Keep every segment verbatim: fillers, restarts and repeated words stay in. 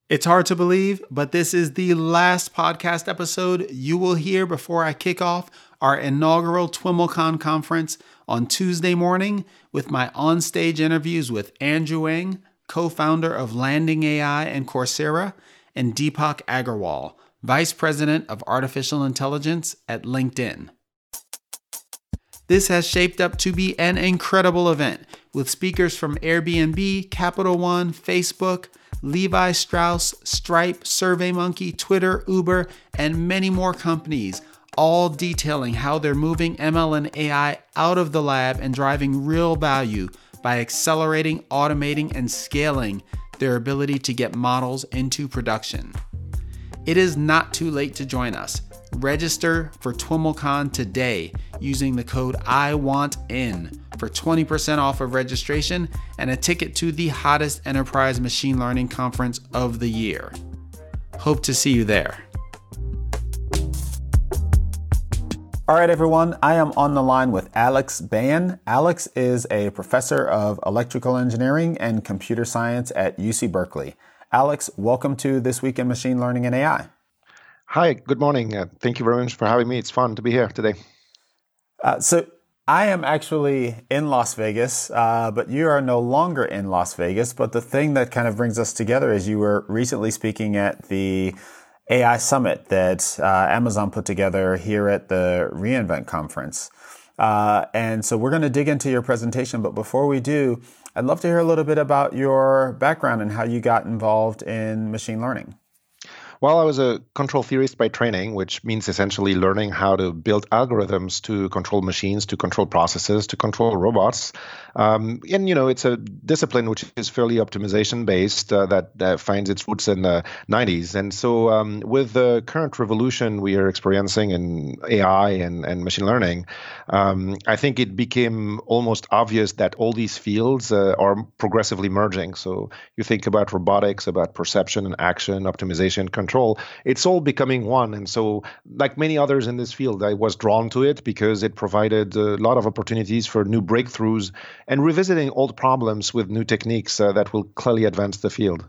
It's hard to believe, but this is the last podcast episode you will hear before I kick off our inaugural TWIMLcon conference on Tuesday morning with my onstage interviews with Andrew Ng, co-founder of Landing A I and Coursera, and Deepak Agarwal, Vice President of Artificial Intelligence at LinkedIn. This has shaped up to be an incredible event with speakers from Airbnb, Capital One, Facebook, Levi Strauss, Stripe, SurveyMonkey, Twitter, Uber, and many more companies, all detailing how they're moving M L and A I out of the lab and driving real value by accelerating, automating, and scaling their ability to get models into production. It is not too late to join us. Register for TWIMLcon today using the code I want in for twenty percent off of registration and a ticket to the hottest enterprise machine learning conference of the year. Hope to see you there. All right, everyone, I am on the line with Alex Bayen. Alex is a professor of electrical engineering and computer science at U C Berkeley. Alex, welcome to This Week in Machine Learning and A I. Hi, good morning. Uh, thank you very much for having me. It's fun to be here today. Uh, so I am actually in Las Vegas, uh, but you are no longer in Las Vegas. But the thing that kind of brings us together is you were recently speaking at the A I Summit that uh, Amazon put together here at the reInvent conference. Uh, and so we're going to dig into your presentation. But before we do, I'd love to hear a little bit about your background and how you got involved in machine learning. Well, I was a control theorist by training, which means essentially learning how to build algorithms to control machines, to control processes, to control robots. Um, and, you know, it's a discipline which is fairly optimization-based uh, that uh, finds its roots in the nineties. And so um, with the current revolution we are experiencing in A I and, and machine learning, um, I think it became almost obvious that all these fields uh, are progressively merging. So you think about robotics, about perception and action, optimization, control, it's all becoming one. And so, like many others in this field, I was drawn to it because it provided a lot of opportunities for new breakthroughs and revisiting old problems with new techniques uh, that will clearly advance the field.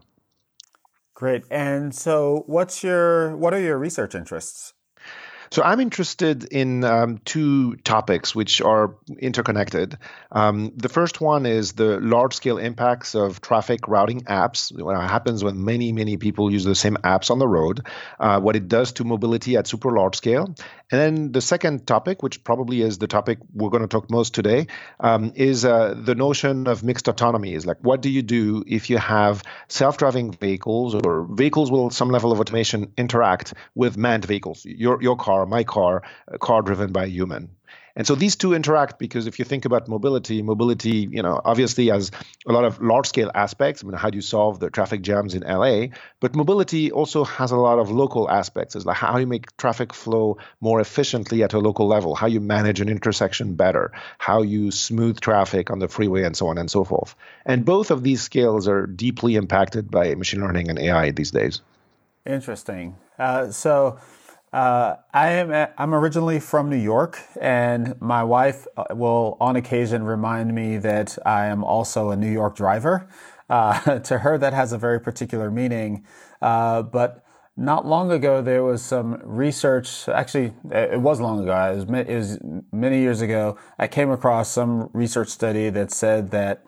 Great. And so what's your what are your research interests? So I'm interested in um, two topics which are interconnected. Um, the first one is the large-scale impacts of traffic routing apps. What happens when many, many people use the same apps on the road, uh, what it does to mobility at super large scale. And then the second topic, which probably is the topic we're going to talk most today, um, is uh, the notion of mixed autonomy. Is like, what do you do if you have self-driving vehicles or vehicles with some level of automation interact with manned vehicles, your your car, my car, a car driven by a human. And so these two interact because if you think about mobility, mobility, you know, obviously has a lot of large-scale aspects. I mean, how do you solve the traffic jams in L A? But mobility also has a lot of local aspects. It's like how you make traffic flow more efficiently at a local level, how you manage an intersection better, how you smooth traffic on the freeway, and so on and so forth. And both of these scales are deeply impacted by machine learning and A I these days. Interesting. Uh, so. Uh, I am I'm originally from New York, and my wife will on occasion remind me that I am also a New York driver. Uh, to her, that has a very particular meaning. Uh, but not long ago, there was some research. Actually, it was long ago. It was, it was many years ago. I came across some research study that said that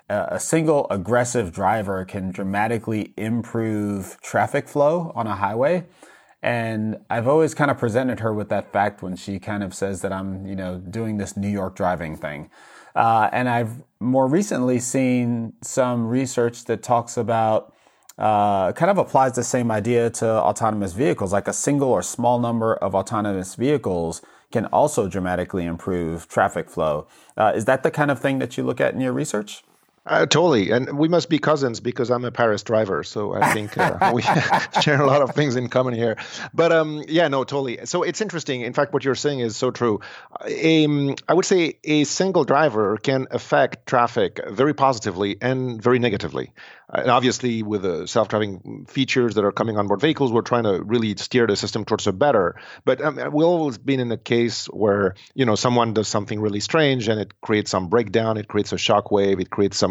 a single aggressive driver can dramatically improve traffic flow on a highway. And I've always kind of presented her with that fact when she kind of says that I'm, you know, doing this New York driving thing. Uh, and I've more recently seen some research that talks about, uh, kind of applies the same idea to autonomous vehicles, like a single or small number of autonomous vehicles can also dramatically improve traffic flow. Uh, is that the kind of thing that you look at in your research? Uh, totally. And we must be cousins because I'm a Paris driver. So I think uh, we share a lot of things in common here. But um, yeah, no, totally. So it's interesting. In fact, what you're saying is so true. Um, I would say a single driver can affect traffic very positively and very negatively. And obviously, with the self-driving features that are coming on board vehicles, we're trying to really steer the system towards a better. But um, we've always been in a case where, you know, someone does something really strange and it creates some breakdown, it creates a shock wave, it creates some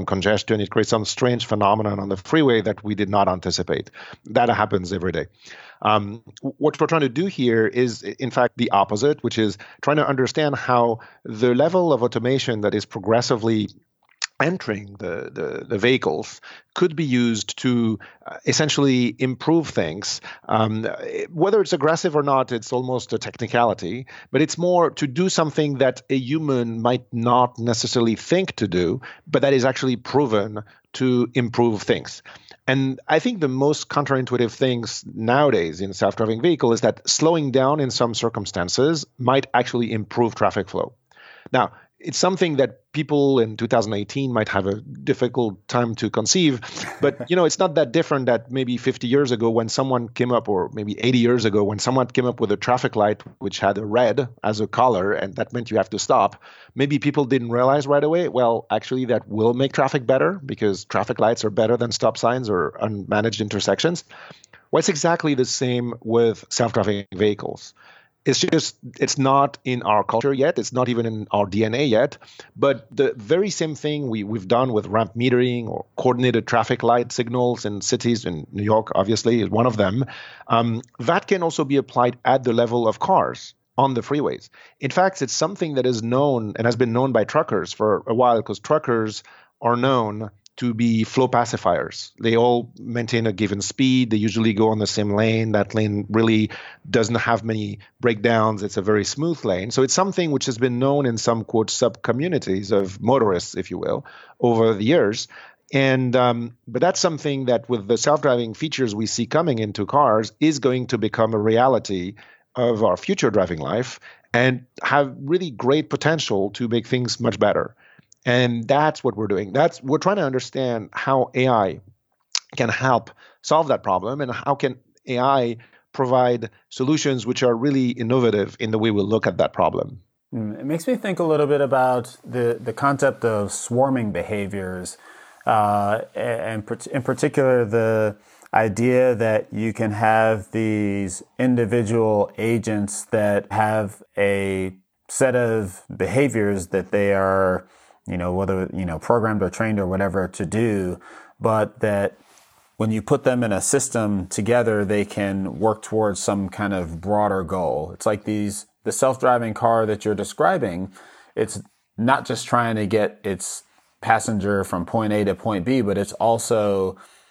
congestion. It creates some strange phenomenon on the freeway that we did not anticipate. That happens every day. Um, what we're trying to do here is, in fact, the opposite, which is trying to understand how the level of automation that is progressively entering the, the, the vehicles could be used to uh, essentially improve things. Um, whether it's aggressive or not, it's almost a technicality, but it's more to do something that a human might not necessarily think to do, but that is actually proven to improve things. And I think the most counterintuitive things nowadays in self-driving vehicle is that slowing down in some circumstances might actually improve traffic flow. Now, it's something that people in two thousand eighteen might have a difficult time to conceive, but you know, it's not that different that maybe fifty years ago when someone came up, or maybe eighty years ago when someone came up with a traffic light which had a red as a color, and that meant you have to stop. Maybe people didn't realize right away, well, actually that will make traffic better because traffic lights are better than stop signs or unmanaged intersections. Well, it's exactly the same with self-driving vehicles. It's just, it's not in our culture yet. It's not even in our D N A yet. But the very same thing we, we've done with ramp metering or coordinated traffic light signals in cities, in New York, obviously, is one of them. Um, that can also be applied at the level of cars on the freeways. In fact, it's something that is known and has been known by truckers for a while, because truckers are known to be flow pacifiers. They all maintain a given speed. They usually go on the same lane. That lane really doesn't have many breakdowns. It's a very smooth lane. So it's something which has been known in some, quote, sub-communities of motorists, if you will, over the years. And um, but that's something that with the self-driving features we see coming into cars is going to become a reality of our future driving life and have really great potential to make things much better. And that's what we're doing. That's we're trying to understand how A I can help solve that problem, and how can A I provide solutions which are really innovative in the way we look at that problem. It makes me think a little bit about the, the concept of swarming behaviors, uh, and in particular the idea that you can have these individual agents that have a set of behaviors that they are, you know, whether, you know, programmed or trained or whatever to do, but that when you put them in a system together, they can work towards some kind of broader goal. It's like these, the self-driving car that you're describing, it's not just trying to get its passenger from point A to point B, but it's also,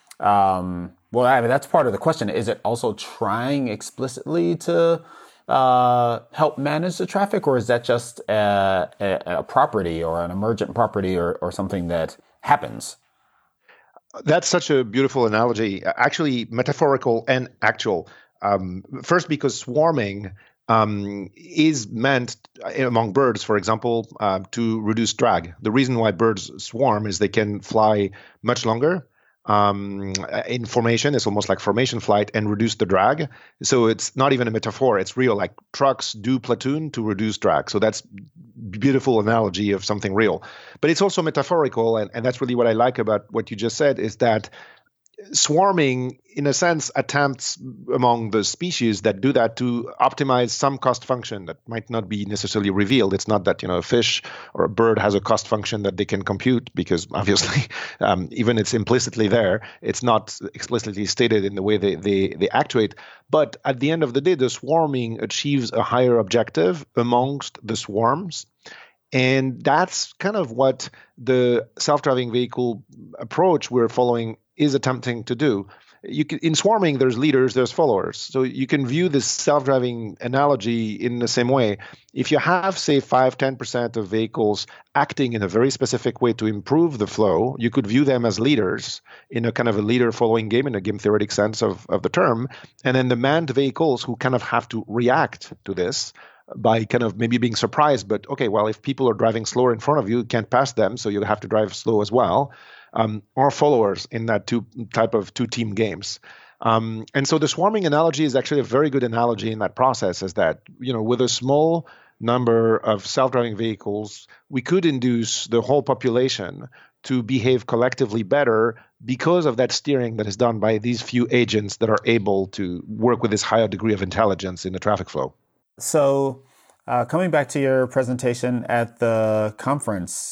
um, well, I mean, that's part of the question. Is it also trying explicitly to Uh, help manage the traffic, or is that just a, a, a property or an emergent property or, or something that happens? That's such a beautiful analogy, actually metaphorical and actual. Um, first, because swarming um, is meant among birds, for example, uh, to reduce drag. The reason why birds swarm is they can fly much longer. Um, in formation, it's almost like formation flight, and reduce the drag. So it's not even a metaphor, it's real. Like trucks do platoon to reduce drag. So that's a beautiful analogy of something real. But it's also metaphorical, and, and that's really what I like about what you just said, is that swarming, in a sense, attempts among the species that do that to optimize some cost function that might not be necessarily revealed. It's not that, you know, a fish or a bird has a cost function that they can compute, because obviously, um, even it's implicitly there, it's not explicitly stated in the way they, they, they actuate. But at the end of the day, the swarming achieves a higher objective amongst the swarms. And that's kind of what the self-driving vehicle approach we're following is attempting to do. You can, in swarming, there's leaders, there's followers. So you can view this self-driving analogy in the same way. If you have, say, five, ten percent of vehicles acting in a very specific way to improve the flow, you could view them as leaders in a kind of a leader-following game, in a game theoretic sense of, of the term. And then the manned vehicles who kind of have to react to this by kind of maybe being surprised, but okay, well, if people are driving slower in front of you, you can't pass them, so you have to drive slow as well, um, or followers in that two type of two-team games. Um, and so the swarming analogy is actually a very good analogy in that process, is that, you know, with a small number of self-driving vehicles, we could induce the whole population to behave collectively better because of that steering that is done by these few agents that are able to work with this higher degree of intelligence in the traffic flow. So uh, coming back to your presentation at the conference,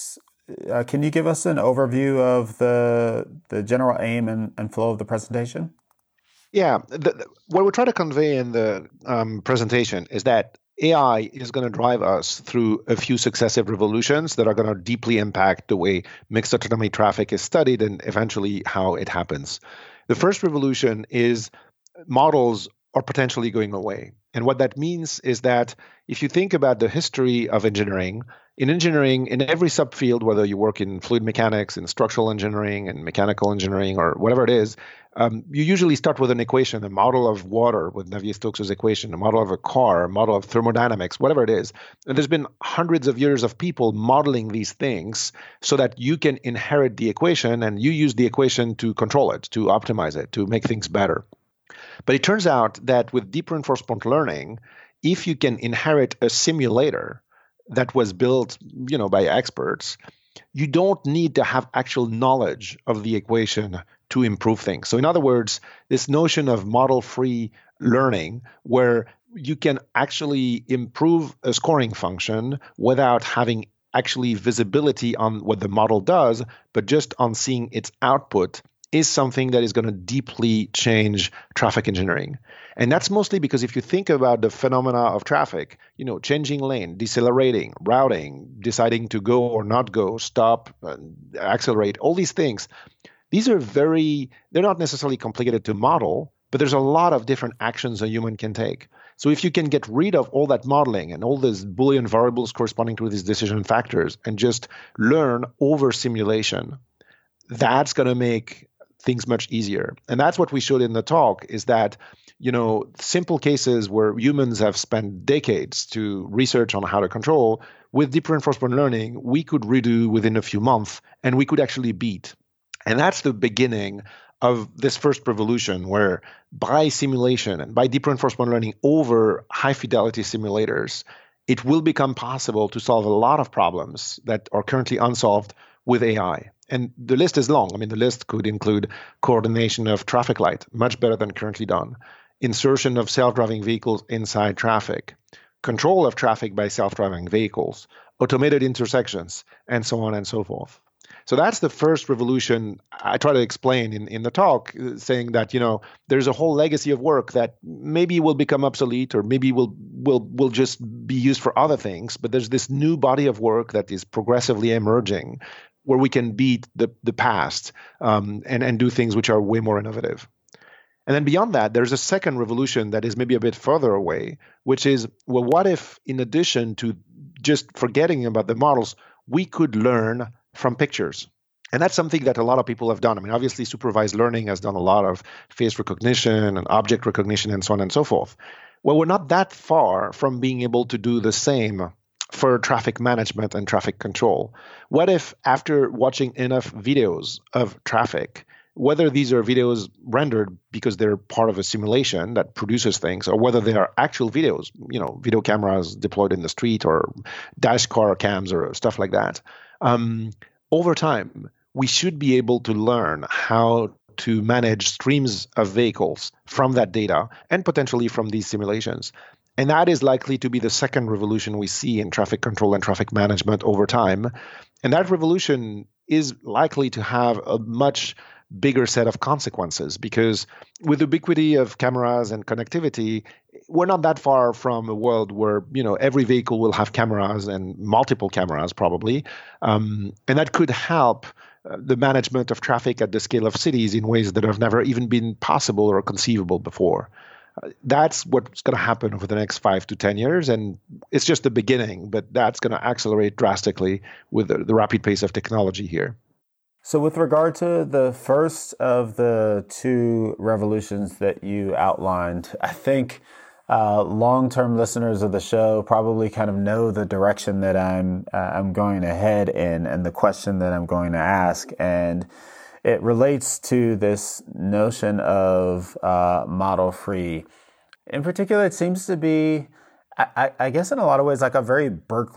uh, can you give us an overview of the the general aim and, and flow of the presentation? Yeah, the, the, what we're trying to convey in the um, presentation is that A I is going to drive us through a few successive revolutions that are going to deeply impact the way mixed autonomy traffic is studied and eventually how it happens. The first revolution is models are potentially going away. And what that means is that if you think about the history of engineering, in engineering, in every subfield, whether you work in fluid mechanics, in structural engineering, and mechanical engineering, or whatever it is, um, you usually start with an equation, a model of water with Navier-Stokes' equation, a model of a car, a model of thermodynamics, whatever it is. And there's been hundreds of years of people modeling these things so that you can inherit the equation and you use the equation to control it, to optimize it, to make things better. But it turns out that with deep reinforcement learning, if you can inherit a simulator that was built, you know, by experts, you don't need to have actual knowledge of the equation to improve things. So in other words, this notion of model-free learning where you can actually improve a scoring function without having actually visibility on what the model does, but just on seeing its output is something that is going to deeply change traffic engineering. And that's mostly because if you think about the phenomena of traffic, you know, changing lane, decelerating, routing, deciding to go or not go, stop, accelerate, all these things, these are very, they're not necessarily complicated to model, but there's a lot of different actions a human can take. So if you can get rid of all that modeling and all these Boolean variables corresponding to these decision factors and just learn over simulation, that's going to make things much easier. And that's what we showed in the talk is that, you know, simple cases where humans have spent decades to research on how to control, with deep reinforcement learning, we could redo within a few months and we could actually beat. And that's the beginning of this first revolution where by simulation and by deep reinforcement learning over high fidelity simulators, it will become possible to solve a lot of problems that are currently unsolved with A I. And the list is long. I mean, the list could include coordination of traffic light, much better than currently done, insertion of self-driving vehicles inside traffic, control of traffic by self-driving vehicles, automated intersections, and so on and so forth. So that's the first revolution I try to explain in, in the talk, saying that, you know, there's a whole legacy of work that maybe will become obsolete or maybe will will will just be used for other things. But there's this new body of work that is progressively emerging where we can beat the, the past um, and, and do things which are way more innovative. And then beyond that, there's a second revolution that is maybe a bit further away, which is, well, what if in addition to just forgetting about the models, we could learn from pictures? And that's something that a lot of people have done. I mean, obviously, supervised learning has done a lot of face recognition and object recognition and so on and so forth. Well, we're not that far from being able to do the same for traffic management and traffic control. What if after watching enough videos of traffic, whether these are videos rendered because they're part of a simulation that produces things, or whether they are actual videos, you know, video cameras deployed in the street or dash car cams or stuff like that, um, over time, we should be able to learn how to manage streams of vehicles from that data and potentially from these simulations. And that is likely to be the second revolution we see in traffic control and traffic management over time. And that revolution is likely to have a much bigger set of consequences because with the ubiquity of cameras and connectivity, we're not that far from a world where, you know, every vehicle will have cameras and multiple cameras probably. Um, and that could help uh, the management of traffic at the scale of cities in ways that have never even been possible or conceivable before. That's what's going to happen over the next five to ten years. And it's just the beginning, but that's going to accelerate drastically with the, the rapid pace of technology here. So with regard to the first of the two revolutions that you outlined, I think uh, long-term listeners of the show probably kind of know the direction that I'm uh, I'm going to head in and the question that I'm going to ask. And it relates to this notion of uh, model-free. In particular, it seems to be, I, I guess in a lot of ways, like a very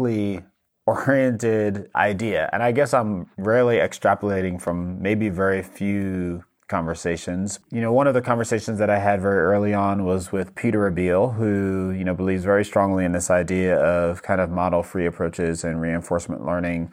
Berkeley-oriented idea. And I guess I'm rarely extrapolating from maybe very few conversations. You know, one of the conversations that I had very early on was with Peter Abbeel, who, you know, believes very strongly in this idea of kind of model-free approaches and reinforcement learning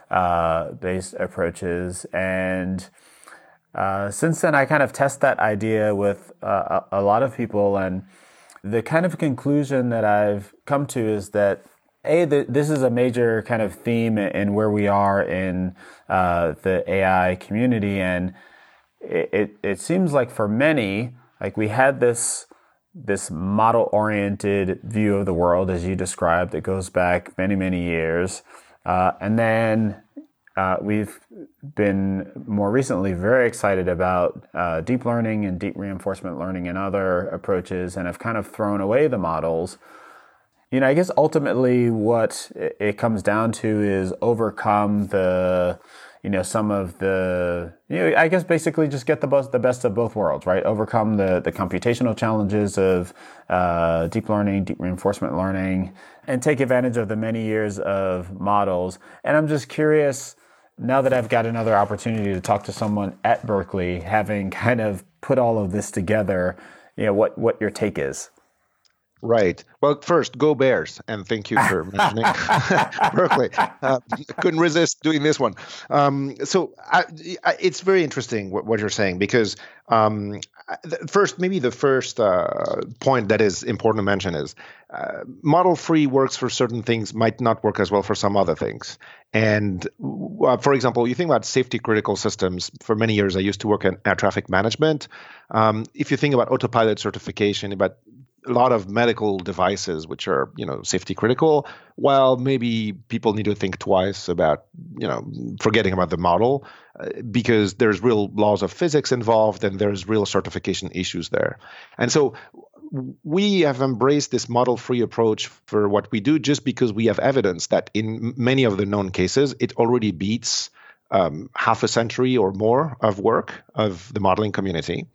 uh, based approaches. And uh, since then, I kind of test that idea with uh, a, a lot of people. And the kind of conclusion that I've come to is that A, the, this is a major kind of theme in where we are in uh, the A I community. And it, it, it seems like for many, like we had this this model-oriented view of the world, as you described, that goes back many, many years. Uh, and then uh, we've been more recently very excited about uh, deep learning and deep reinforcement learning and other approaches, and have kind of thrown away the models. You know, I guess ultimately what it comes down to is overcome the, you know, some of the, you know, I guess basically just get the best, the best of both worlds, right? Overcome the, the computational challenges of uh, deep learning, deep reinforcement learning, and take advantage of the many years of models. And I'm just curious, now that I've got another opportunity to talk to someone at Berkeley, having kind of put all of this together, you know, what, what your take is. Right. Well, first, go Bears, and thank you for mentioning Berkeley. Uh, couldn't resist doing this one. Um, so I, I, it's very interesting what, what you're saying, because um, first, maybe the first uh, point that is important to mention is uh, model free works for certain things, might not work as well for some other things. And uh, for example, you think about safety critical systems. For many years, I used to work in air traffic management. Um, if you think about autopilot certification, about a lot of medical devices which are, you know, safety critical, well, maybe people need to think twice about, you know, forgetting about the model uh, because there's real laws of physics involved and there's real certification issues there. And so we have embraced this model-free approach for what we do just because we have evidence that in many of the known cases, it already beats um, half a century or more of work of the modeling community.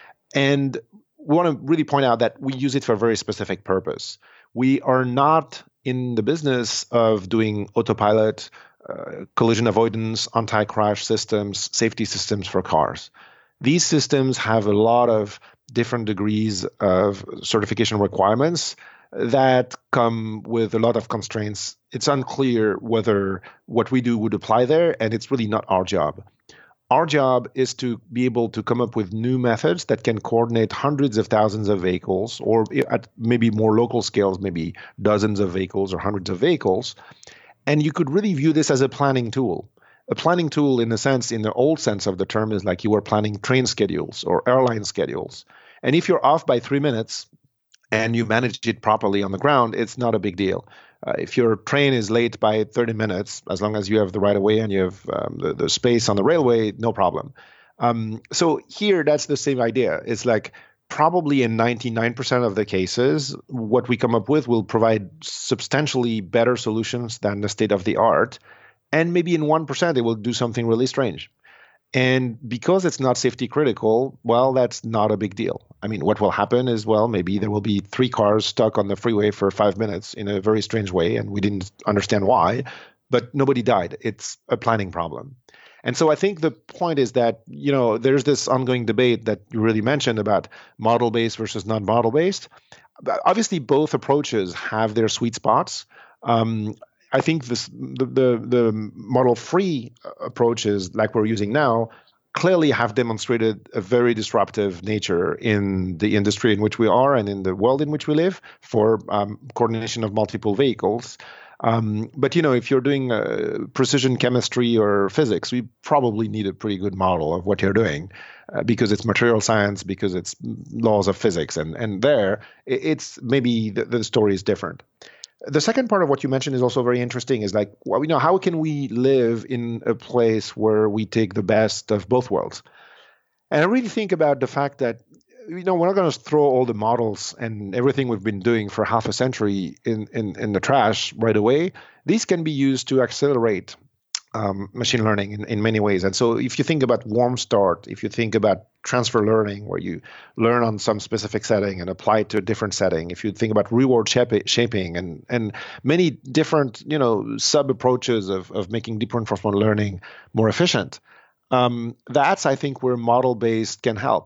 And we want to really point out that we use it for a very specific purpose. We are not in the business of doing autopilot, uh, collision avoidance, anti-crash systems, safety systems for cars. These systems have a lot of different degrees of certification requirements that come with a lot of constraints. It's unclear whether what we do would apply there, and it's really not our job. Our job is to be able to come up with new methods that can coordinate hundreds of thousands of vehicles, or at maybe more local scales, maybe dozens of vehicles or hundreds of vehicles. And you could really view this as a planning tool. A planning tool, in a sense, in the old sense of the term, is like you were planning train schedules or airline schedules. And if you're off by three minutes and you manage it properly on the ground, it's not a big deal. Uh, if your train is late by thirty minutes, as long as you have the right of way and you have um, the, the space on the railway, no problem. Um, so here, that's the same idea. It's like probably in ninety-nine percent of the cases, what we come up with will provide substantially better solutions than the state of the art. And maybe in one percent, it will do something really strange. And because it's not safety critical, well, that's not a big deal. I mean, what will happen is, well, maybe there will be three cars stuck on the freeway for five minutes in a very strange way, and we didn't understand why, but nobody died. It's a planning problem. And so I think the point is that, you know, there's this ongoing debate that you really mentioned about model-based versus non-model-based. Obviously, both approaches have their sweet spots. Um, I think this, the, the, the model-free approaches like we're using now clearly have demonstrated a very disruptive nature in the industry in which we are and in the world in which we live for um, coordination of multiple vehicles. Um, but, you know, if you're doing uh, precision chemistry or physics, we probably need a pretty good model of what you're doing uh, because it's material science, because it's laws of physics. And, and there, it's maybe the, the story is different. The second part of what you mentioned is also very interesting, is like, well, you know, how can we live in a place where we take the best of both worlds? And I really think about the fact that, you know, we're not going to throw all the models and everything we've been doing for half a century in, in, in the trash right away. These can be used to accelerate um, machine learning in, in many ways. And so if you think about warm start, if you think about transfer learning, where you learn on some specific setting and apply it to a different setting, if you think about reward shape, shaping and, and many different, you know, sub approaches of, of making deep reinforcement learning more efficient, um, that's, I think, where model-based can help.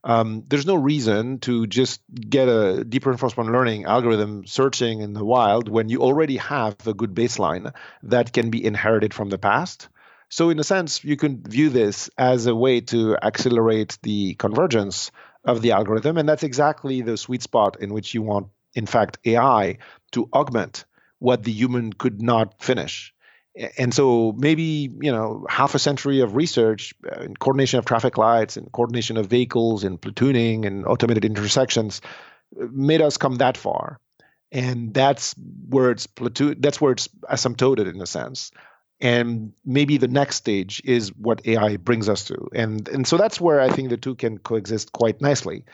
Um, there's no reason to just get a deep reinforcement learning algorithm searching in the wild when you already have a good baseline that can be inherited from the past. So in a sense, you can view this as a way to accelerate the convergence of the algorithm. And that's exactly the sweet spot in which you want, in fact, A I to augment what the human could not finish. And so maybe, you know, half a century of research uh, in coordination of traffic lights and coordination of vehicles and platooning and automated intersections made us come that far. And that's where it's platoon, that's where it's asymptoted in a sense. And maybe the next stage is what A I brings us to. And, and so that's where I think the two can coexist quite nicely.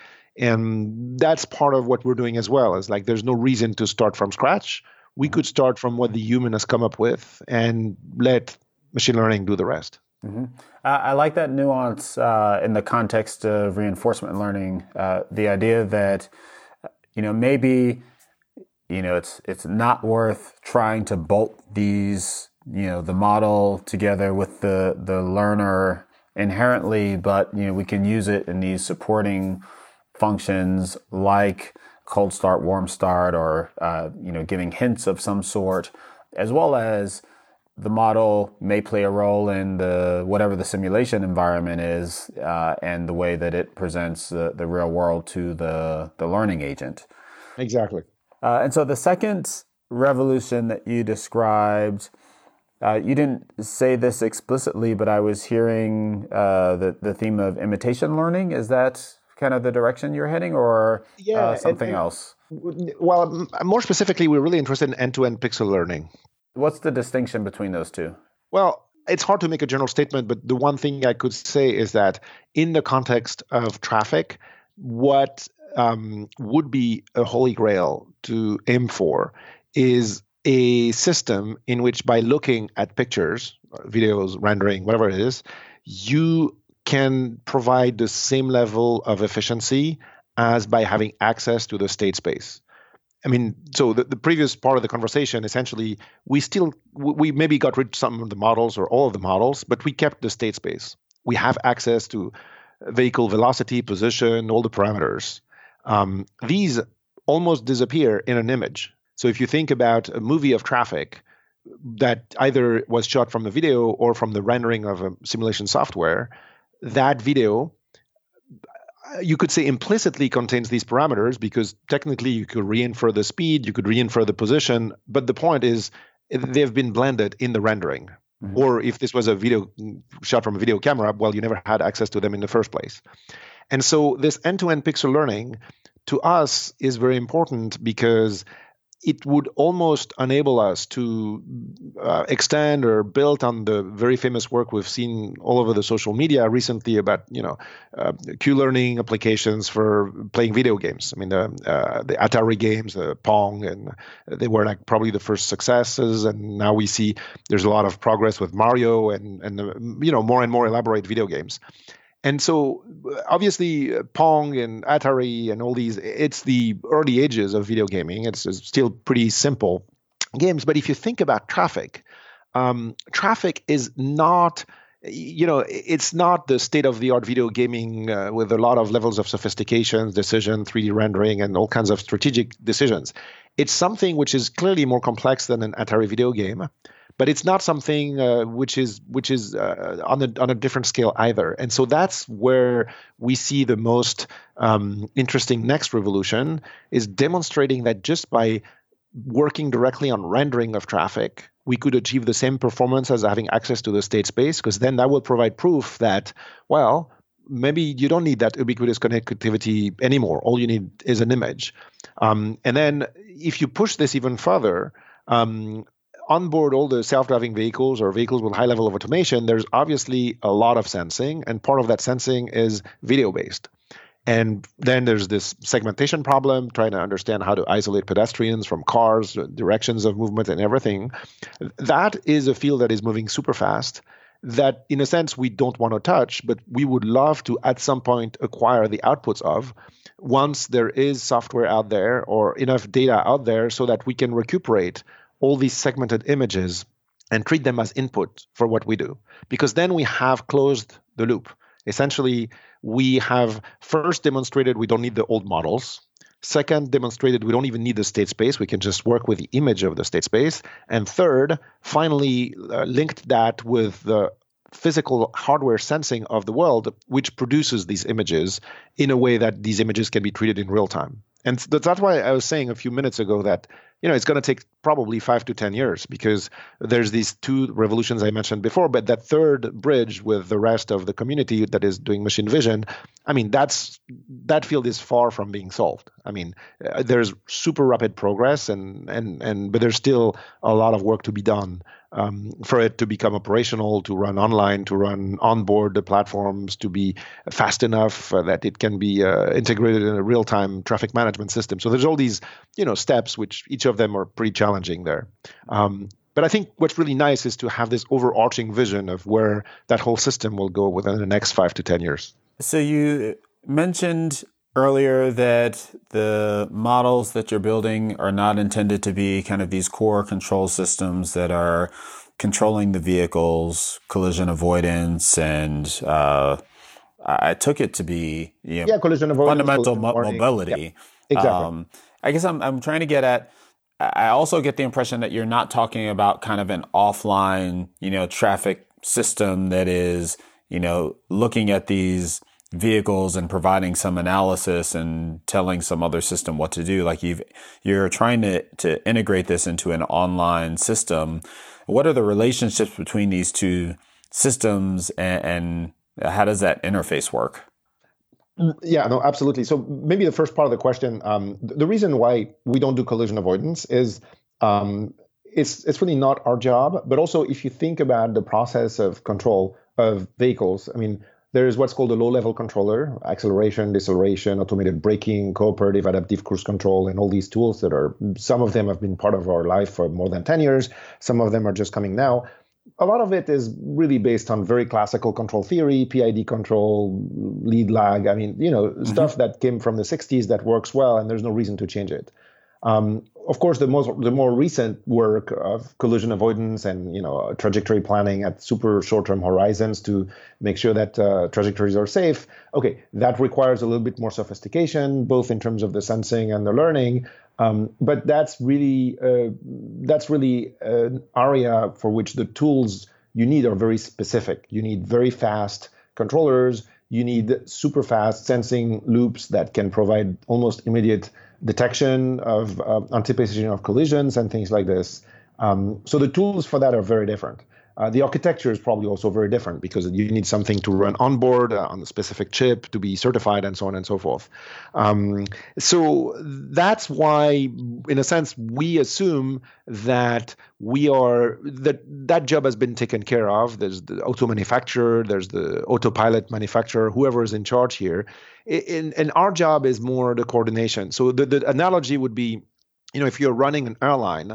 And that's part of what we're doing as well, is like there's no reason to start from scratch. We could start from what the human has come up with and let machine learning do the rest. Mm-hmm. Uh, I like that nuance uh, in the context of reinforcement learning. Uh, the idea that, you know, maybe, you know, it's it's not worth trying to bolt these, you know, the model together with the the learner inherently, but, you know, we can use it in these supporting functions like cold start, warm start, or, uh, you know, giving hints of some sort, as well as the model may play a role in the whatever the simulation environment is uh, and the way that it presents the, the real world to the, the learning agent. Exactly. Uh, and so the second revolution that you described, uh, you didn't say this explicitly, but I was hearing uh, the, the theme of imitation learning. Is that kind of the direction you're heading, or yeah, uh, something and, and, else? Well, more specifically, we're really interested in end-to-end pixel learning. What's the distinction between those two? Well, it's hard to make a general statement, but the one thing I could say is that in the context of traffic, what um, would be a holy grail to aim for is a system in which, by looking at pictures, videos, rendering, whatever it is, you can provide the same level of efficiency as by having access to the state space. I mean, so the, the previous part of the conversation, essentially, we still, we maybe got rid of some of the models or all of the models, but we kept the state space. We have access to vehicle velocity, position, all the parameters. Um, these almost disappear in an image. So if you think about a movie of traffic that either was shot from the video or from the rendering of a simulation software, that video, you could say, implicitly contains these parameters, because technically you could reinfer the speed, you could reinfer the position, but the point is they've been blended in the rendering. Mm-hmm. Or if this was a video shot from a video camera, well, you never had access to them in the first place. And so this end-to-end pixel learning to us is very important, because it would almost enable us to uh, extend or build on the very famous work we've seen all over the social media recently about, you know, uh, Q-learning applications for playing video games. I mean, the uh, the Atari games, the Pong, and they were like probably the first successes. And now we see there's a lot of progress with Mario and and uh, you know, more and more elaborate video games. And so, obviously, Pong and Atari and all these, it's the early ages of video gaming. It's, it's still pretty simple games. But if you think about traffic, um, traffic is not, you know, it's not the state-of-the-art video gaming uh, with a lot of levels of sophistication, decision, three D rendering, and all kinds of strategic decisions. It's something which is clearly more complex than an Atari video game. But it's not something uh, which is which is uh, on a on a different scale either. And so that's where we see the most um, interesting next revolution, is demonstrating that just by working directly on rendering of traffic, we could achieve the same performance as having access to the state space, because then that will provide proof that, well, maybe you don't need that ubiquitous connectivity anymore. All you need is an image. Um, and then if you push this even further, um, onboard all the self-driving vehicles or vehicles with high level of automation, there's obviously a lot of sensing, and part of that sensing is video-based. And then there's this segmentation problem, trying to understand how to isolate pedestrians from cars, directions of movement and everything. That is a field that is moving super fast, that in a sense we don't want to touch, but we would love to at some point acquire the outputs of, once there is software out there or enough data out there so that we can recuperate all these segmented images and treat them as input for what we do. Because then we have closed the loop. Essentially, we have first demonstrated we don't need the old models. Second, demonstrated we don't even need the state space. We can just work with the image of the state space. And third, finally uh, linked that with the physical hardware sensing of the world, which produces these images in a way that these images can be treated in real time. And that's why I was saying a few minutes ago that, you know, it's going to take probably five to ten years because there's these two revolutions I mentioned before, but that third bridge with the rest of the community that is doing machine vision, I mean, that's that field is far from being solved. I mean, uh, there's super rapid progress, and and and but there's still a lot of work to be done um, for it to become operational, to run online, to run onboard the platforms, to be fast enough uh, that it can be uh, integrated in a real-time traffic management system. So there's all these, you know, steps, which each of them are pretty challenging there. Um, but I think what's really nice is to have this overarching vision of where that whole system will go within the next five to ten years. So you mentioned earlier that the models that you're building are not intended to be kind of these core control systems that are controlling the vehicle's collision avoidance, and uh, I took it to be you know, yeah, collision avoidance, fundamental collision mo- mobility. Yep. Exactly. Um, I guess I'm I'm trying to get at. I also get the impression that you're not talking about kind of an offline, you know, traffic system that is, you know, looking at these vehicles and providing some analysis and telling some other system what to do. Like you've, you're trying to, to integrate this into an online system. What are the relationships between these two systems, and, and how does that interface work? Yeah, no, absolutely. So maybe the first part of the question, um, the reason why we don't do collision avoidance is um, it's it's really not our job. But also, if you think about the process of control of vehicles, I mean, there is what's called a low-level controller: acceleration, deceleration, automated braking, cooperative adaptive cruise control, and all these tools that are, some of them have been part of our life for more than ten years. Some of them are just coming now. A lot of it is really based on very classical control theory, P I D control, lead lag. I mean, you know, mm-hmm. stuff that came from the sixties that works well, and there's no reason to change it. Um, of course, the most, the more recent work of collision avoidance and, you know, trajectory planning at super short-term horizons to make sure that uh, trajectories are safe. Okay, that requires a little bit more sophistication, both in terms of the sensing and the learning. Um, but that's really uh, that's really an area for which the tools you need are very specific. You need very fast controllers. You need super fast sensing loops that can provide almost immediate detection of uh, anticipation of collisions and things like this. Um, so the tools for that are very different. Uh, the architecture is probably also very different because you need something to run on board uh, on a specific chip to be certified and so on and so forth. Um, so that's why, in a sense, we assume that we are that that job has been taken care of. There's the auto manufacturer, there's the autopilot manufacturer, whoever is in charge here. In, and our job is more the coordination. So the, the analogy would be, you know, if you're running an airline,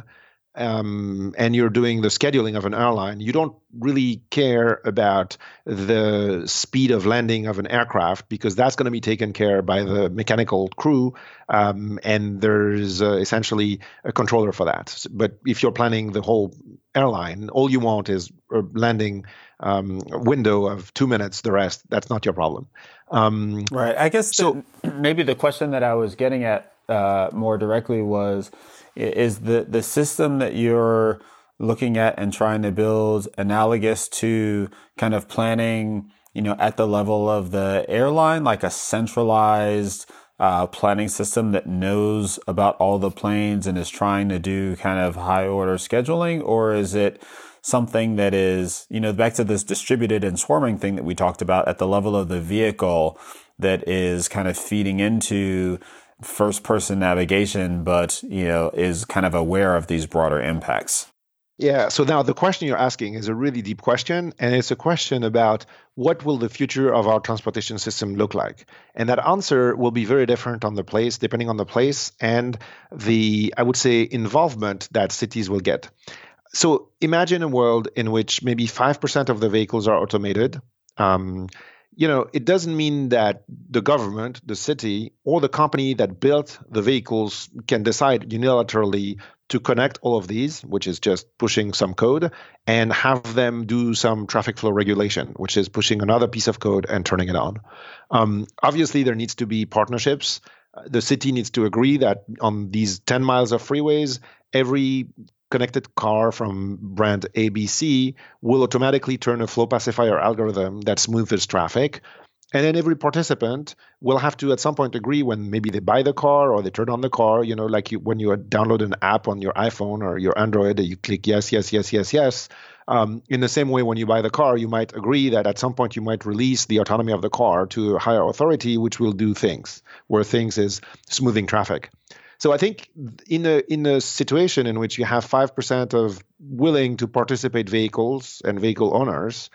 Um, and you're doing the scheduling of an airline, you don't really care about the speed of landing of an aircraft because that's going to be taken care by the mechanical crew, um, and there's uh, essentially a controller for that. But if you're planning the whole airline, all you want is a landing um, window of two minutes. The rest, that's not your problem. Um, right. I guess so. The, maybe the question that I was getting at uh, more directly was, is the, the system that you're looking at and trying to build analogous to kind of planning, you know, at the level of the airline, like a centralized uh, planning system that knows about all the planes and is trying to do kind of high order scheduling? Or is it something that is, you know, back to this distributed and swarming thing that we talked about at the level of the vehicle that is kind of feeding into first person navigation, but, you know, is kind of aware of these broader impacts? Yeah. So now the question you're asking is a really deep question, and it's a question about what will the future of our transportation system look like? And that answer will be very different on the place, depending on the place and the, I would say, involvement that cities will get. So imagine a world in which maybe five percent of the vehicles are automated. Um, You know, it doesn't mean that the government, the city, or the company that built the vehicles can decide unilaterally to connect all of these, which is just pushing some code, and have them do some traffic flow regulation, which is pushing another piece of code and turning it on. Um, obviously, there needs to be partnerships. The city needs to agree that on these ten miles of freeways, every connected car from brand A B C will automatically turn a flow pacifier algorithm that smooths traffic. And then every participant will have to, at some point, agree when maybe they buy the car or they turn on the car, you know, like you, when you download an app on your iPhone or your Android, you click yes, yes, yes, yes, yes. Um, in the same way, when you buy the car, you might agree that at some point you might release the autonomy of the car to a higher authority, which will do things, where things is smoothing traffic. So I think in a in a situation in which you have five percent of willing to participate vehicles and vehicle owners,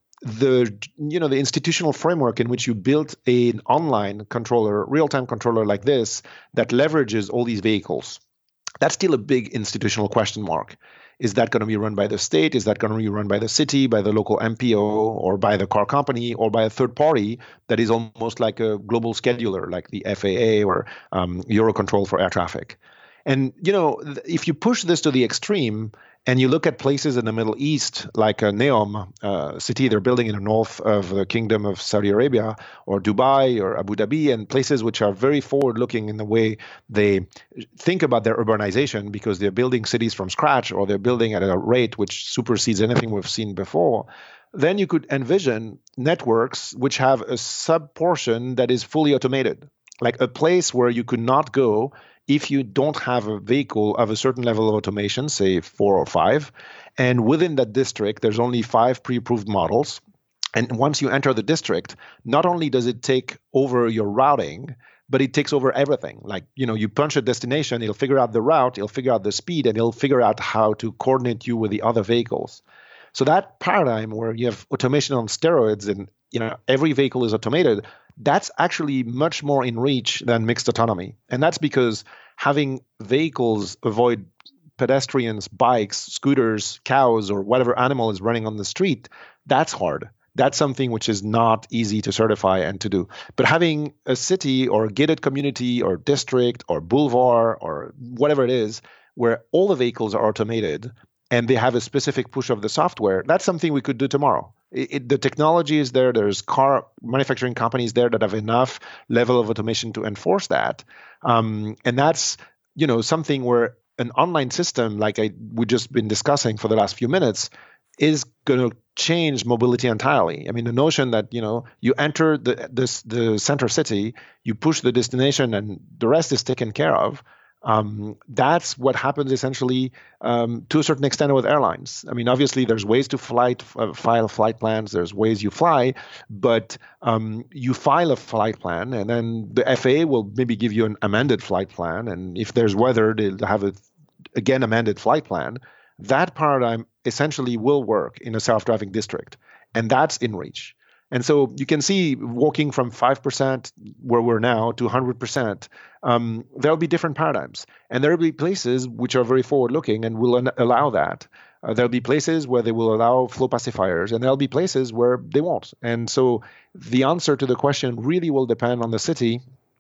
the you know the institutional framework in which you built an online controller, real-time controller like this that leverages all these vehicles, that's still a big institutional question mark. Is that going to be run by the state? Is that going to be run by the city, by the local M P O, or by the car company, or by a third party that is almost like a global scheduler, like the F A A or um, Eurocontrol for air traffic? And, you know, if you push this to the extreme and you look at places in the Middle East, like uh, Neom uh, city they're building in the north of the Kingdom of Saudi Arabia, or Dubai or Abu Dhabi, and places which are very forward-looking in the way they think about their urbanization, because they're building cities from scratch, or they're building at a rate which supersedes anything we've seen before, then you could envision networks which have a sub-portion that is fully automated, like a place where you could not go if you don't have a vehicle of a certain level of automation, say four or five, and within that district, there's only five pre-approved models. And once you enter the district, not only does it take over your routing, but it takes over everything. Like, you know, you punch a destination, it'll figure out the route, it'll figure out the speed, and it'll figure out how to coordinate you with the other vehicles. So that paradigm where you have automation on steroids and, you know, every vehicle is automated, that's actually much more in reach than mixed autonomy. And that's because having vehicles avoid pedestrians, bikes, scooters, cows, or whatever animal is running on the street, that's hard. That's something which is not easy to certify and to do. But having a city or a gated community or district or boulevard or whatever it is, where all the vehicles are automated and they have a specific push of the software, that's something we could do tomorrow. It, it, the technology is there. There's car manufacturing companies there that have enough level of automation to enforce that. Um, and that's, you know, something where an online system, like I we just been discussing for the last few minutes, is going to change mobility entirely. I mean, the notion that, you know, you enter the this the center city, you push the destination, and the rest is taken care of. Um, that's what happens essentially um, to a certain extent with airlines. I mean, obviously, there's ways to flight uh, file flight plans. There's ways you fly, but um, you file a flight plan, and then the F A A will maybe give you an amended flight plan. And if there's weather, they'll have a again amended flight plan. That paradigm essentially will work in a self-driving district, and that's in reach. And so you can see walking from five percent where we're now to one hundred percent, um, there'll be different paradigms. And there'll be places which are very forward-looking and will an- allow that. Uh, there'll be places where they will allow flow pacifiers, and there'll be places where they won't. And so the answer to the question really will depend on the city,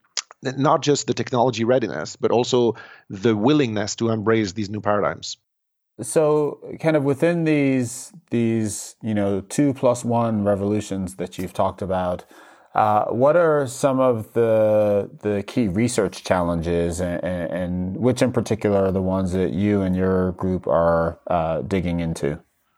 not just the technology readiness, but also the willingness to embrace these new paradigms. So kind of within these, these you know, two plus one revolutions that you've talked about, uh, what are some of the the key research challenges, and, and which in particular are the ones that you and your group are uh, digging into?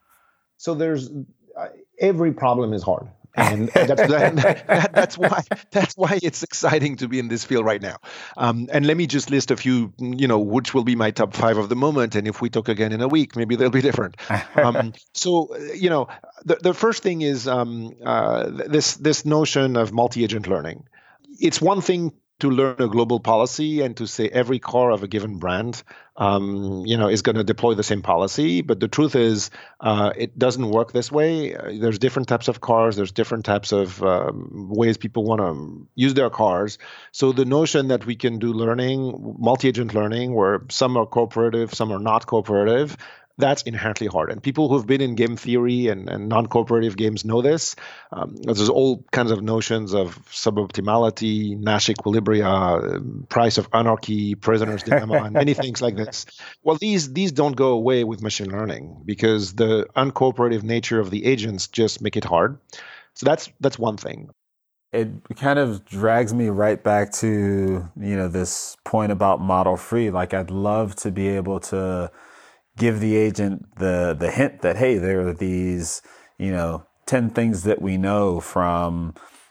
So there's uh, every problem is hard. And that's, that, that's why that's why it's exciting to be in this field right now. Um, and let me just list a few, you know, which will be my top five of the moment. And if we talk again in a week, maybe they'll be different. Um, so, you know, the, the first thing is um, uh, this this notion of multi-agent learning. It's one thing to learn a global policy and to say every car of a given brand, um, you know, is going to deploy the same policy. But the truth is, uh, it doesn't work this way. Uh, there's different types of cars. There's different types of um, ways people want to use their cars. So the notion that we can do learning, multi-agent learning, where some are cooperative, some are not cooperative, That's inherently hard. And people who've been in game theory and, and non-cooperative games know this. Um, there's all kinds of notions of suboptimality, Nash equilibria, price of anarchy, prisoner's dilemma, and many things like this. Well, these these don't go away with machine learning because the uncooperative nature of the agents just make it hard. So that's that's one thing. It kind of drags me right back to, you know, this point about model free. Like, I'd love to be able to give the agent the the hint that, hey, there are these, you know, ten things that we know from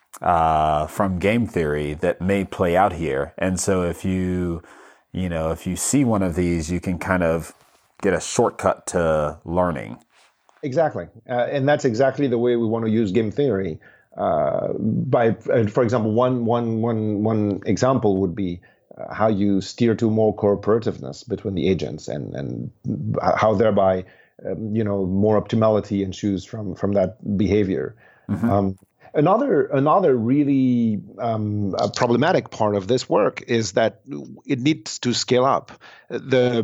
uh, from game theory that may play out here. And so if you, you know, if you see one of these, you can kind of get a shortcut to learning. Exactly. Uh, and that's exactly the way we want to use game theory. Uh, by, uh, for example, one, one, one, one example would be uh, how you steer to more cooperativeness between the agents, and, and how thereby, um, you know, more optimality ensues from from that behavior. Mm-hmm. Um, Another another really um, a problematic part of this work is that it needs to scale up. The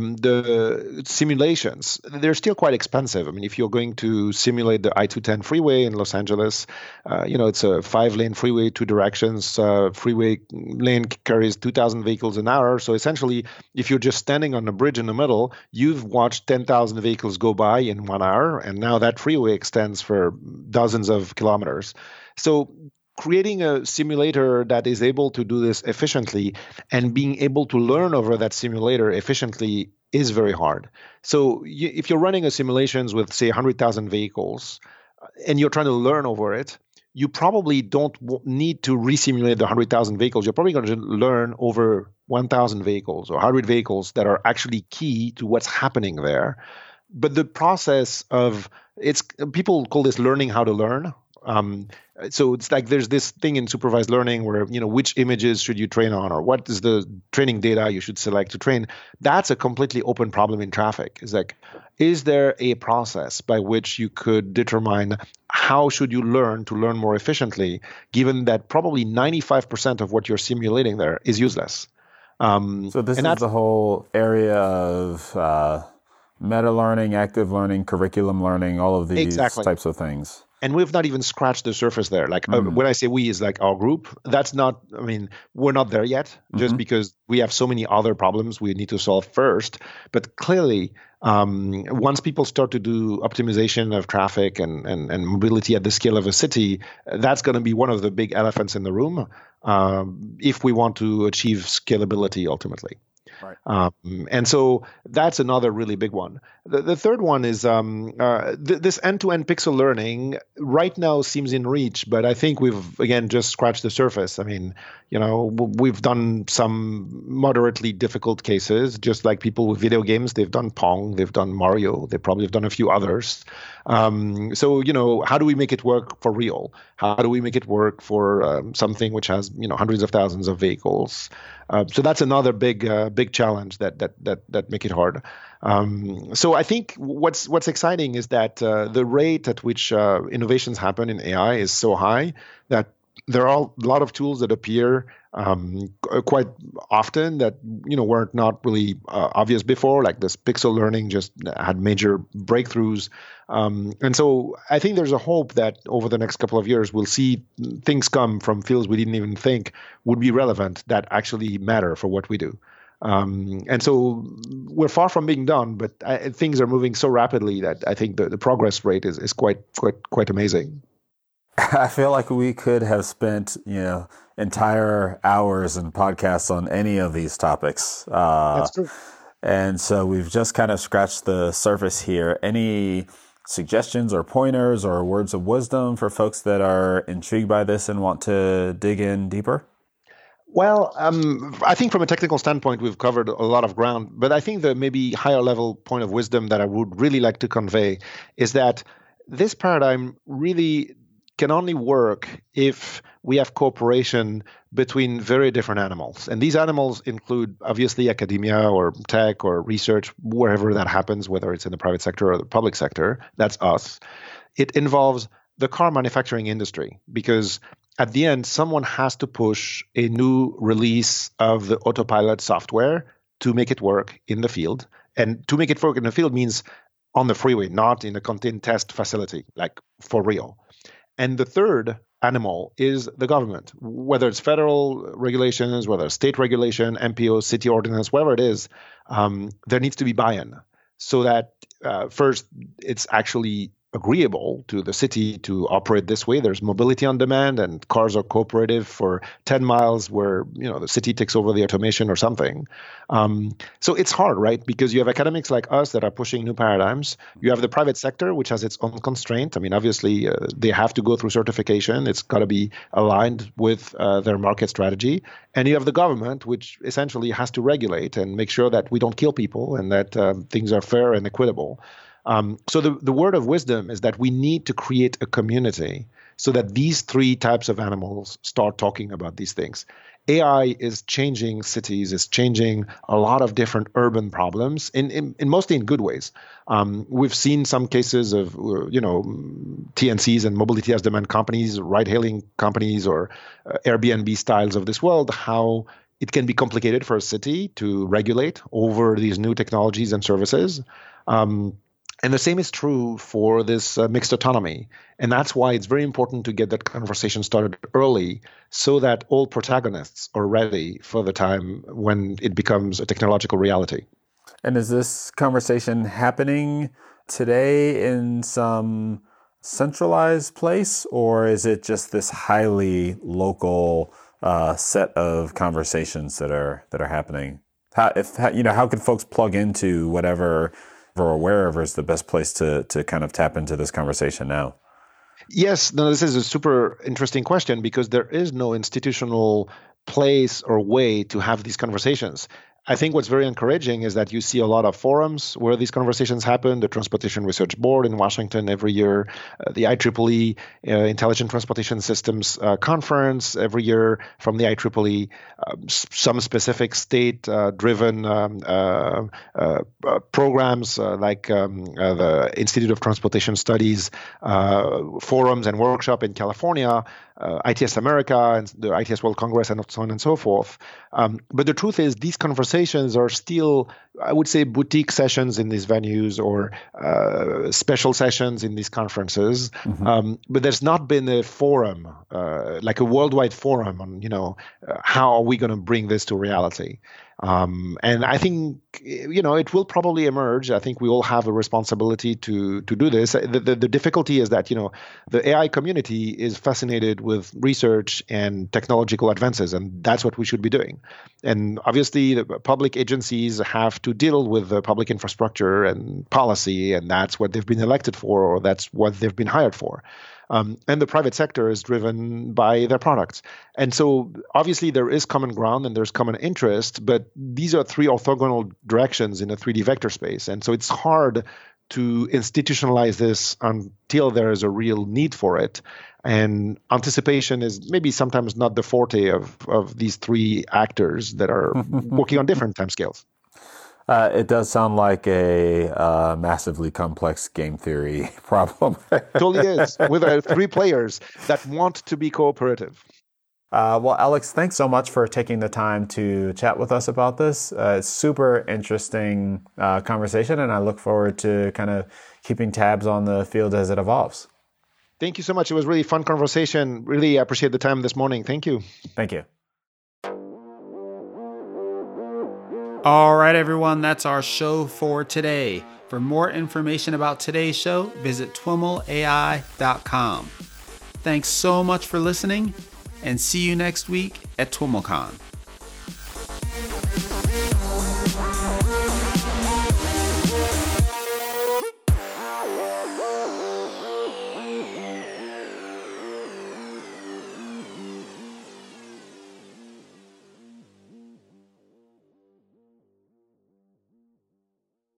the simulations, they're still quite expensive. I mean, if you're going to simulate the I two ten freeway in Los Angeles, uh, you know, it's a five-lane freeway, two directions. Uh, freeway lane carries two thousand vehicles an hour. So essentially, if you're just standing on a bridge in the middle, you've watched ten thousand vehicles go by in one hour, and now that freeway extends for dozens of kilometers. So creating a simulator that is able to do this efficiently and being able to learn over that simulator efficiently is very hard. So you, if you're running a simulations with, say, one hundred thousand vehicles and you're trying to learn over it, you probably don't w- need to resimulate the one hundred thousand vehicles. You're probably going to learn over one thousand vehicles or one hundred vehicles that are actually key to what's happening there. But the process of, it's people call this learning how to learn. Um, so it's like there's this thing in supervised learning where, you know, which images should you train on, or what is the training data you should select to train. That's a completely open problem in traffic. It's like, is there a process by which you could determine how should you learn to learn more efficiently, given that probably ninety-five percent of what you're simulating there is useless? Um, so this is the whole area of uh, meta learning, active learning, curriculum learning, all of these exactly. types of things. And we've not even scratched the surface there. Like mm-hmm. uh, when I say we, is like our group. That's not, I mean, we're not there yet, just mm-hmm. because we have so many other problems we need to solve first. But clearly, um, once people start to do optimization of traffic and, and, and mobility at the scale of a city, that's going to be one of the big elephants in the room um, if we want to achieve scalability ultimately. Right. Um, and so that's another really big one. The, the third one is um, uh, th- this end-to-end pixel learning right now seems in reach, but I think we've, again, just scratched the surface. I mean, you know, w- we've done some moderately difficult cases, just like people with video games. They've done Pong, they've done Mario, they probably have done a few others. Um, so, you know, how do we make it work for real? How do we make it work for um, something which has, you know, hundreds of thousands of vehicles? Uh, so that's another big, uh, big challenge that that that that make it hard. Um, so I think what's what's exciting is that uh, the rate at which uh, innovations happen in A I is so high that there are a lot of tools that appear um, quite often that, you know, weren't not really uh, obvious before. Like this pixel learning just had major breakthroughs. Um, and so I think there's a hope that over the next couple of years, we'll see things come from fields we didn't even think would be relevant that actually matter for what we do. Um, and so we're far from being done, but I, things are moving so rapidly that I think the, the progress rate is, is quite, quite, quite amazing. I feel like we could have spent, you know, entire hours and podcasts on any of these topics. Uh, That's true. And so we've just kind of scratched the surface here. Any suggestions or pointers or words of wisdom for folks that are intrigued by this and want to dig in deeper? Well, um, I think from a technical standpoint, we've covered a lot of ground, but I think the maybe higher level point of wisdom that I would really like to convey is that this paradigm really can only work if we have cooperation between very different animals. And these animals include, obviously, academia or tech or research, wherever that happens, whether it's in the private sector or the public sector. That's us. It involves the car manufacturing industry, because at the end, someone has to push a new release of the autopilot software to make it work in the field. And to make it work in the field means on the freeway, not in a contained test facility, like for real. And the third animal is the government, whether it's federal regulations, whether it's state regulation, M P O, city ordinance, whatever it is, um, there needs to be buy-in so that uh, first it's actually agreeable to the city to operate this way. There's mobility on demand, and cars are cooperative for ten miles where, you know, the city takes over the automation or something. Um, so it's hard, right? Because you have academics like us that are pushing new paradigms. You have the private sector, which has its own constraint. I mean, obviously, uh, they have to go through certification. It's got to be aligned with uh, their market strategy. And you have the government, which essentially has to regulate and make sure that we don't kill people and that um, things are fair and equitable. Um, so the, the word of wisdom is that we need to create a community so that these three types of animals start talking about these things. A I is changing cities, is changing a lot of different urban problems, in, in, in mostly in good ways. Um, we've seen some cases of, uh, you know, T N Cs and mobility as demand companies, ride-hailing companies, or uh, Airbnb styles of this world, how it can be complicated for a city to regulate over these new technologies and services. Um, And the same is true for this uh, mixed autonomy. And that's why it's very important to get that conversation started early so that all protagonists are ready for the time when it becomes a technological reality. And is this conversation happening today in some centralized place, or is it just this highly local uh, set of conversations that are that are happening? How, if how, you know, how can folks plug into whatever or wherever is the best place to to kind of tap into this conversation now? Yes, no, this is a super interesting question because there is no institutional place or way to have these conversations. I think what's very encouraging is that you see a lot of forums where these conversations happen. The Transportation Research Board in Washington every year, uh, the I triple E uh, Intelligent Transportation Systems uh, Conference every year from the I triple E, uh, some specific state-driven uh, um, uh, uh, programs uh, like um, uh, the Institute of Transportation Studies uh, forums and workshop in California, Uh, I T S America and the I T S World Congress and so on and so forth. Um, but the truth is these conversations are still, I would say, boutique sessions in these venues or uh, special sessions in these conferences. Mm-hmm. Um, but there's not been a forum, uh, like a worldwide forum on, you know, uh, how are we going to bring this to reality? Um, and I think, you know, it will probably emerge. I think we all have a responsibility to to do this. The, the, the difficulty is that, you know, the A I community is fascinated with research and technological advances, and that's what we should be doing. And obviously, the public agencies have to deal with the public infrastructure and policy, and that's what they've been elected for, or that's what they've been hired for. Um, and the private sector is driven by their products. And so obviously there is common ground and there's common interest, but these are three orthogonal directions in a three D vector space. And so it's hard to institutionalize this until there is a real need for it. And anticipation is maybe sometimes not the forte of, of these three actors that are working on different timescales. Uh, it does sound like a uh, massively complex game theory problem. Totally is, with uh, three players that want to be cooperative. Uh, well, Alex, thanks so much for taking the time to chat with us about this. Uh, it's super interesting uh, conversation, and I look forward to kind of keeping tabs on the field as it evolves. Thank you so much. It was a really fun conversation. Really appreciate the time this morning. Thank you. Thank you. All right, everyone, that's our show for today. For more information about today's show, visit T W I M L A I dot com. Thanks so much for listening, and see you next week at TWIMLCon.